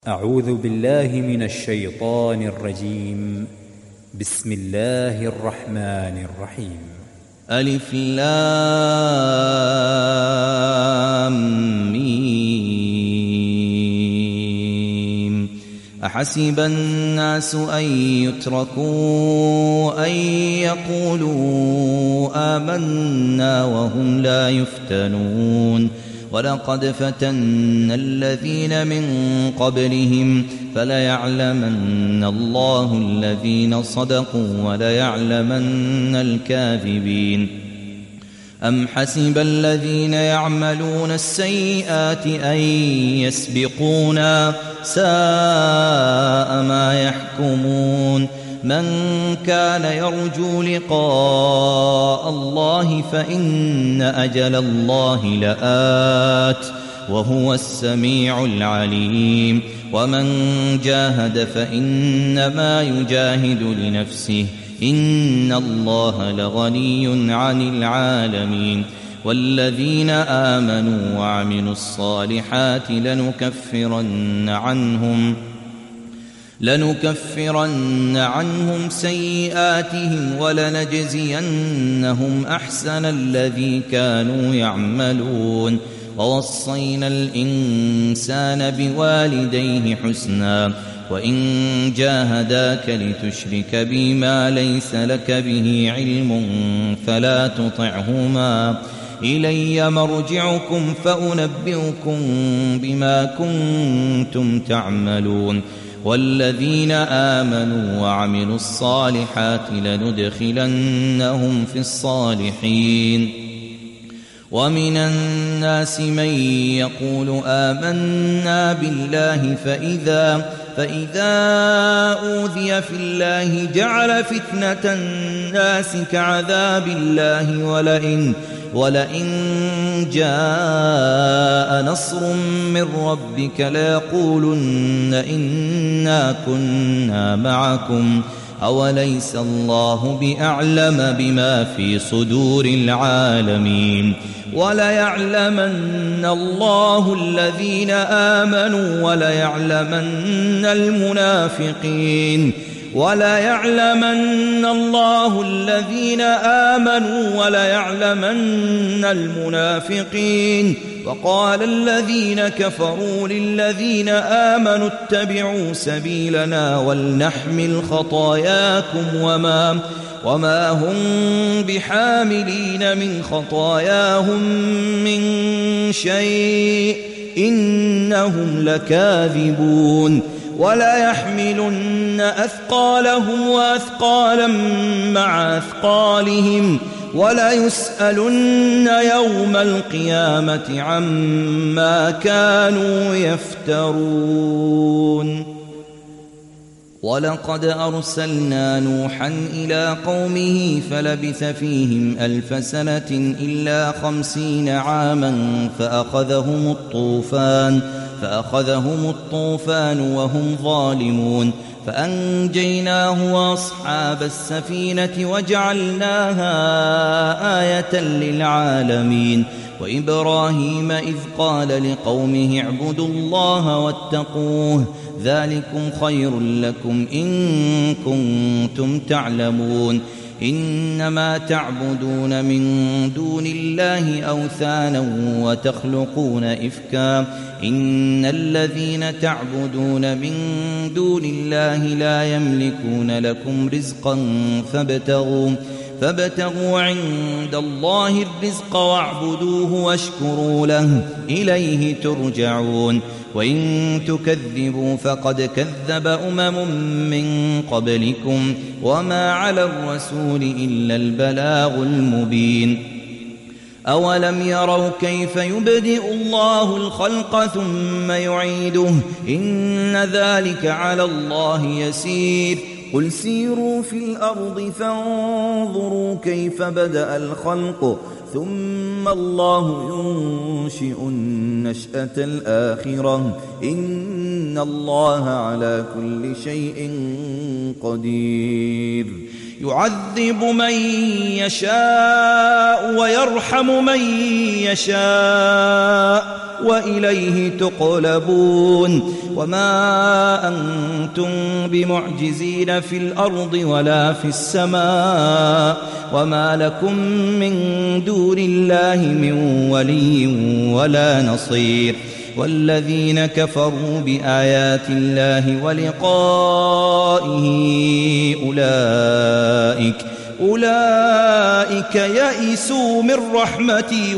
أعوذ بالله من الشيطان الرجيم. بسم الله الرحمن الرحيم. ألف لام ميم. أحسب الناس أن يتركوا أن يقولوا آمنا وهم لا يفتنون ولقد فتنا الذين من قبلهم فليعلمن الله الذين صدقوا وليعلمن الكاذبين. أم حسب الذين يعملون السيئات أن يسبقونا ساء ما يحكمون. من كان يرجو لقاء الله فإن أجل الله لآت وهو السميع العليم. ومن جاهد فإنما يجاهد لنفسه إن الله لغني عن العالمين. والذين آمنوا وعملوا الصالحات لنكفرن عنهم سيئاتهم ولنجزينهم أحسن الذي كانوا يعملون. ووصينا الإنسان بوالديه حسنا وإن جاهداك لتشرك بي ما ليس لك به علم فلا تطعهما إلي مرجعكم فأنبئكم بما كنتم تعملون. والذين آمنوا وعملوا الصالحات لندخلنهم في الصالحين. ومن الناس من يقول آمنا بالله فإذا أوذي في الله جعل فتنة الناس كعذاب الله ولئن جاء نصر من ربك ليقولن إنا كنا معكم أوليس الله بأعلم بما في صدور العالمين. وليعلمن الله الذين آمنوا وليعلمن المنافقين. وليعلمن الله الذين آمنوا وليعلمن المنافقين. وقال الذين كفروا للذين آمنوا اتبعوا سبيلنا ولنحمل خطاياكم وما هم بحاملين من خطاياهم من شيء إنهم لكاذبون. ولا يحملن أثقالهم وأثقالا مع أثقالهم ولا يسألن يوم القيامة عما كانوا يفترون. ولقد أرسلنا نوحا إلى قومه فلبث فيهم 1000 سنة إلا 50 عاما فأخذهم الطوفان وهم ظالمون فأنجيناه وأصحاب السفينة وجعلناها آية للعالمين. وإبراهيم إذ قال لقومه اعبدوا الله واتقوه ذلكم خير لكم إن كنتم تعلمون. إنما تعبدون من دون الله أوثانا وتخلقون إفكا إن الذين تعبدون من دون الله لا يملكون لكم رزقا فابتغوا عند الله الرزق واعبدوه واشكروا له إليه ترجعون. وإن تكذبوا فقد كذب من قبلكم وما على الرسول إلا البلاغ المبين. أولم يروا كيف يبدئ الله الخلق ثم يعيده إن ذلك على الله يسير. قل سيروا في الأرض فانظروا كيف بدأ الخلق ثم الله ينشئ النشأة الآخرة إن الله على كل شيء قدير. يعذب من يشاء ويرحم من يشاء وإليه تقلبون وما أنتم بمعجزين في الأرض ولا في السماء وما لكم من دون الله من ولي ولا نصير والذين كفروا بآيات الله ولقائه أولئك يئسوا من رحمتي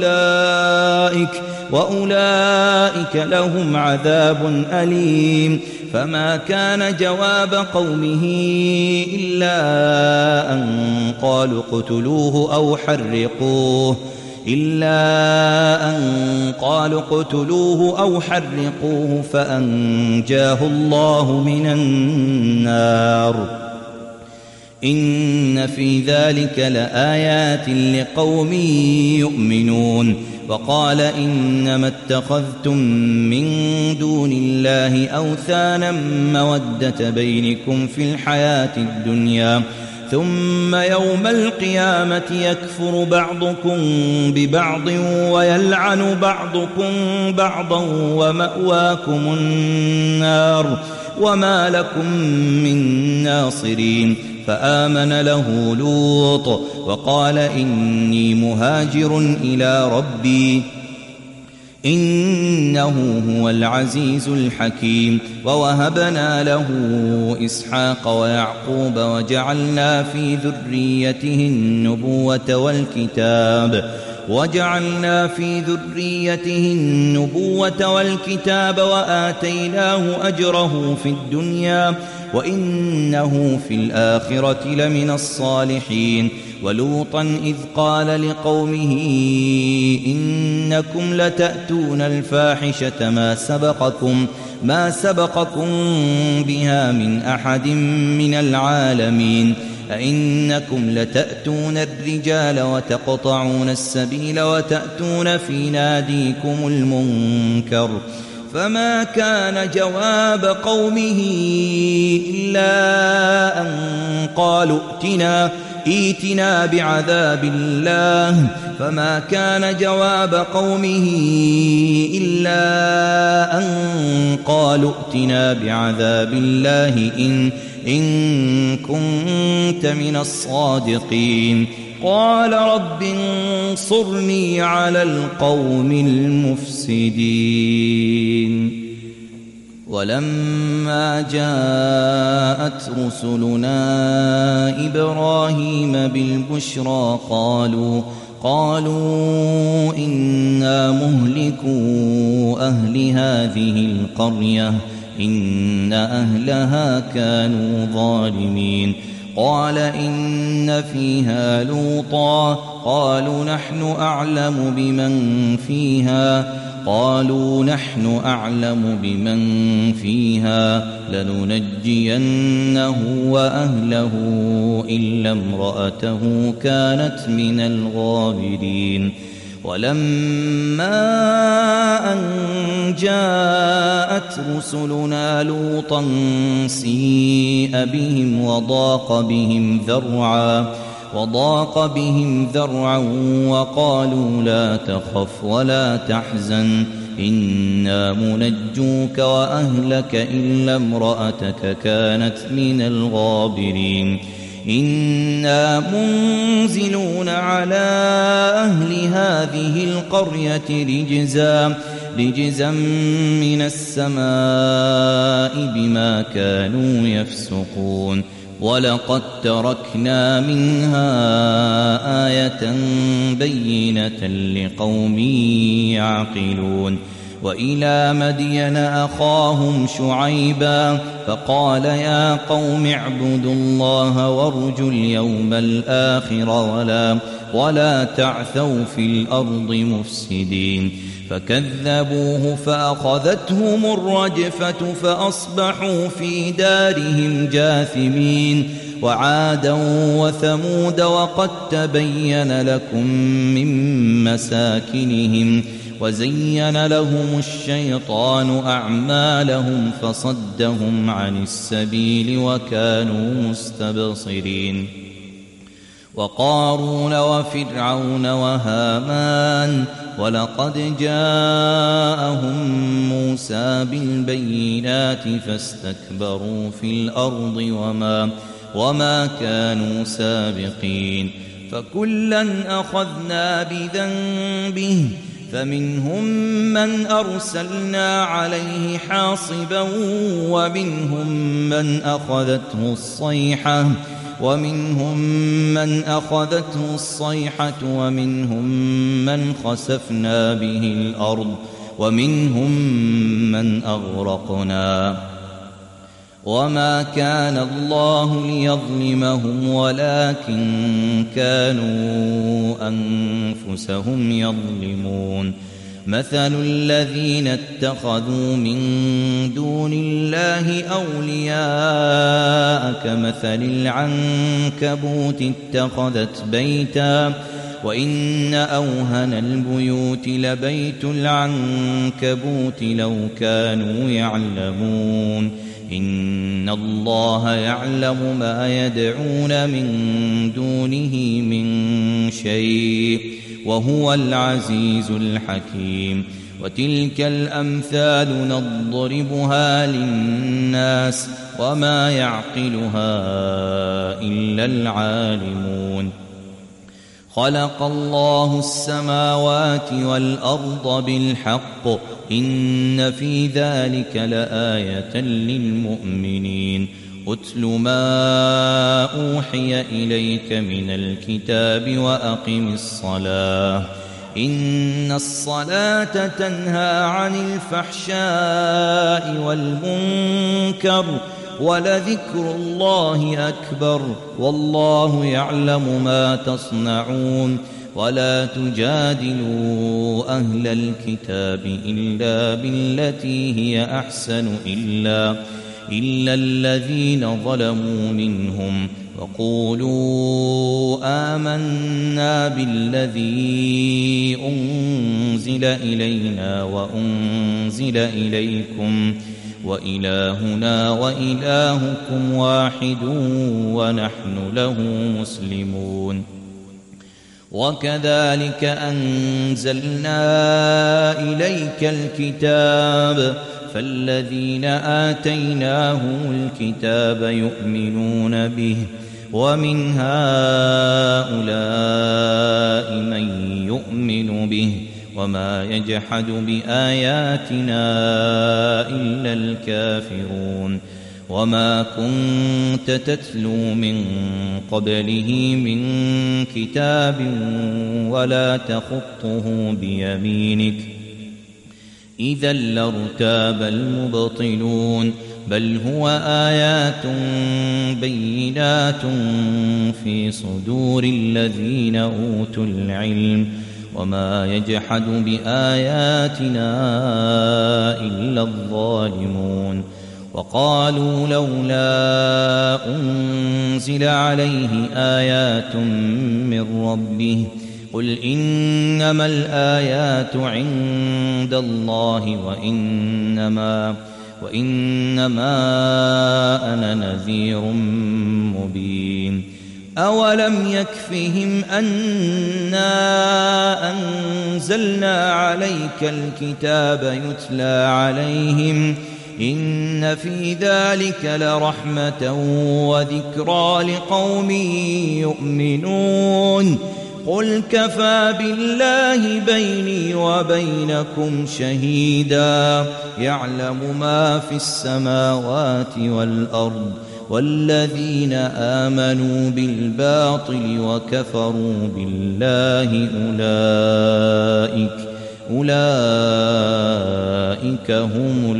وأولئك لهم عذاب أليم فما كان جواب قومه إلا أن قالوا اقتلوه أو حرقوه فأنجاه الله من النار إن في ذلك لآيات لقوم يؤمنون وقال إنما اتخذتم من دون الله أوثانا مودة بينكم في الحياة الدنيا ثم يوم القيامة يكفر بعضكم ببعض ويلعن بعضكم بعضا ومأواكم النار وما لكم من ناصرين فآمن له لوط وقال إني مهاجر إلى ربي إنه هو العزيز الحكيم ووهبنا له إسحاق ويعقوب وجعلنا في ذريته النبوة والكتاب وآتيناه أجره في الدنيا وإنه في الآخرة لمن الصالحين ولوطا إذ قال لقومه إنكم لتأتون الفاحشة ما سبقكم بها من أحد من العالمين أئنكم لتأتون الرجال وتقطعون السبيل وتأتون في ناديكم المنكر فما كان جواب قومه إلا أن قالوا ائتنا بعذاب الله فما كان جواب قومه إلا أن قالوا ائتنا بعذاب الله إن كنت من الصادقين قال رب انصرني على القوم المفسدين ولما جاءت رسلنا إبراهيم بالبشرى قالوا إنا مهلكو أهل هذه القرية إن أهلها كانوا ظالمين قال إن فيها لوطا قالوا نحن أعلم بمن فيها لننجينه وأهله إلا امرأته كانت من الغابرين ولما أن جاءت رسلنا لوطا سيء بهم وضاق بهم ذرعا وقالوا لا تخف ولا تحزن إنا منجوك وأهلك إلا امرأتك كانت من الغابرين إنا منزلون على أهل هذه القرية رجزا من السماء بما كانوا يفسقون ولقد تركنا منها آية بينة لقوم يعقلون وإلى مدين أخاهم شعيبا فقال يا قوم اعبدوا الله وارجوا اليوم الآخر ولا تعثوا في الأرض مفسدين فكذبوه فأخذتهم الرجفة فأصبحوا في دارهم جاثمين وعادا وثمود وقد تبين لكم من مساكنهم وزين لهم الشيطان أعمالهم فصدهم عن السبيل وكانوا مستبصرين وقارون وفرعون وهامان ولقد جاءهم موسى بالبينات فاستكبروا في الأرض وما كانوا سابقين فكلا أخذنا بذنبه فمنهم من أرسلنا عليه حاصبا ومنهم من أخذته الصيحة ومنهم من خسفنا به الأرض ومنهم من أغرقنا وما كان الله ليظلمهم ولكن كانوا أنفسهم يظلمون مثل الذين اتخذوا من دون الله أولياء كمثل العنكبوت اتخذت بيتا وإن أوهن البيوت لبيت العنكبوت لو كانوا يعلمون إن الله يعلم ما يدعون من دونه من شيء وهو العزيز الحكيم وتلك الأمثال نضربها للناس وما يعقلها إلا العالمون خلق الله السماوات والأرض بالحق إن في ذلك لآية للمؤمنين أتل ما أوحي إليك من الكتاب وأقم الصلاة إن الصلاة تنهى عن الفحشاء والمنكر ولذكر الله أكبر والله يعلم ما تصنعون ولا تجادلوا أهل الكتاب إلا بالتي هي أحسن إلا الذين ظلموا منهم وقولوا آمنا بالذي أنزل إلينا وأنزل إليكم وإلهنا وإلهكم واحد ونحن له مسلمون وكذلك أنزلنا إليك الكتاب فالذين آتيناهم الكتاب يؤمنون به ومن هؤلاء من يؤمن به وما يجحد بآياتنا إلا الكافرون وما كنت تتلو من قبله من كتاب ولا تخطه بيمينك إذا لارتاب المبطلون بل هو آيات بينات في صدور الذين أوتوا العلم وما يجحد بآياتنا إلا الظالمون وقالوا لولا أنزل عليه آيات من ربه قل إنما الآيات عند الله وإنما أنا نذير مبين أولم يكفهم أنا أنزلنا عليك الكتاب يتلى عليهم إن في ذلك لرحمة وذكرى لقوم يؤمنون قل كفى بالله بيني وبينكم شهيدا يعلم ما في السماوات والأرض والذين آمنوا بالباطل وكفروا بالله أولئك هم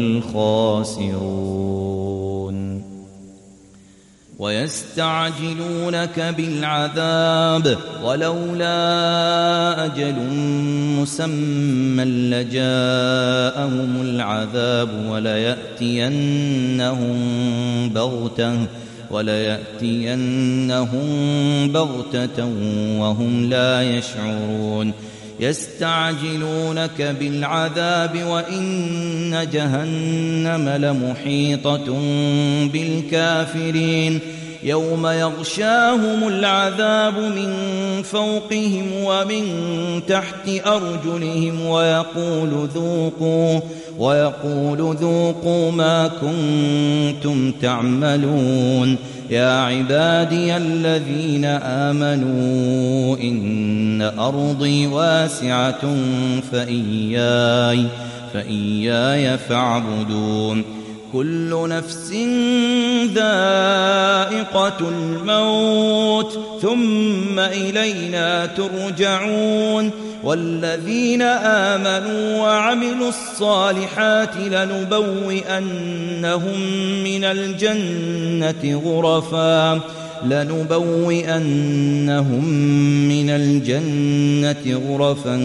الخاسرون ويستعجلونك بالعذاب ولولا أجل مسمى لجاءهم العذاب وليأتينهم بغتة وهم لا يشعرون يستعجلونك بالعذاب وإن جهنم لمحيطة بالكافرين يوم يغشاهم العذاب من فوقهم ومن تحت أرجلهم ويقول ذوقوا ما كنتم تعملون يا عبادي الذين آمنوا إن أرضي واسعة فإياي فاعبدون كل نفس ذائقة الموت ثم إلينا ترجعون والذين آمنوا وعملوا الصالحات لنبوئنهم من الجنة غرفا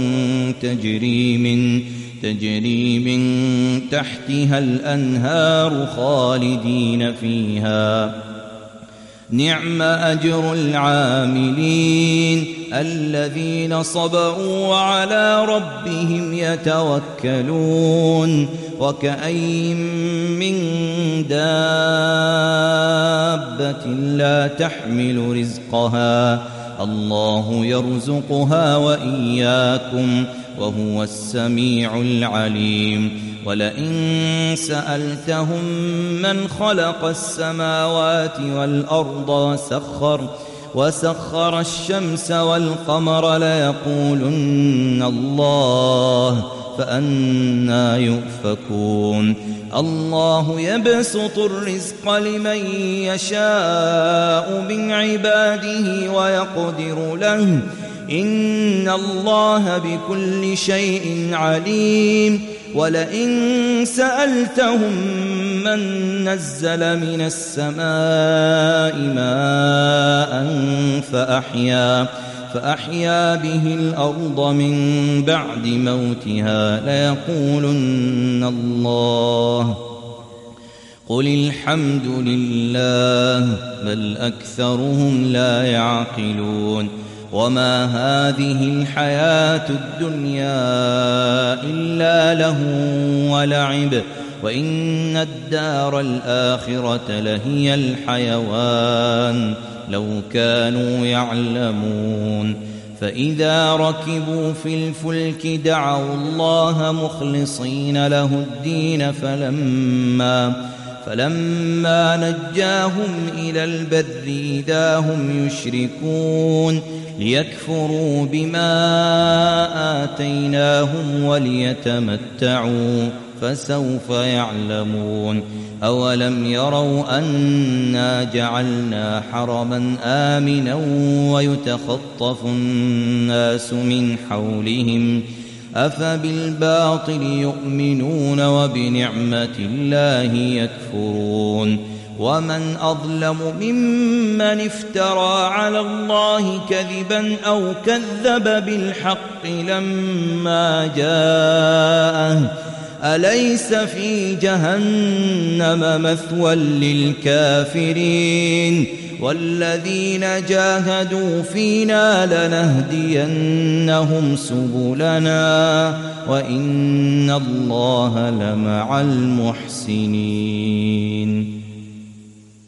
تجري من تحتها الأنهار خالدين فيها نعم أجر العاملين الذين صبروا وعلى ربهم يتوكلون وكأين من دابة لا تحمل رزقها الله يرزقها وإياكم وهو السميع العليم ولئن سألتهم من خلق السماوات والأرض وسخر الشمس والقمر ليقولن الله فأنى يؤفكون الله يبسط الرزق لمن يشاء من عباده ويقدر له إن الله بكل شيء عليم ولئن سألتهم من نزل من السماء ماء فأحيا به الأرض من بعد موتها ليقولن الله قل الحمد لله بل أكثرهم لا يعقلون وما هذه الحياة الدنيا إلا لهو ولعب وإن الدار الآخرة لهي الحيوان لو كانوا يعلمون فإذا ركبوا في الفلك دعوا الله مخلصين له الدين فلما نجاهم إلى البر إذا هم يشركون ليكفروا بما آتيناهم وليتمتعوا فسوف يعلمون أولم يروا أنا جعلنا حرما آمنا ويتخطف الناس من حولهم أفبالباطل يؤمنون وبنعمة الله يكفرون ومن أظلم ممن افترى على الله كذبا أو كذب بالحق لما جاءه أليس في جهنم مثوى للكافرين والذين جاهدوا فينا لنهدينهم سبلنا وإن الله لمع المحسنين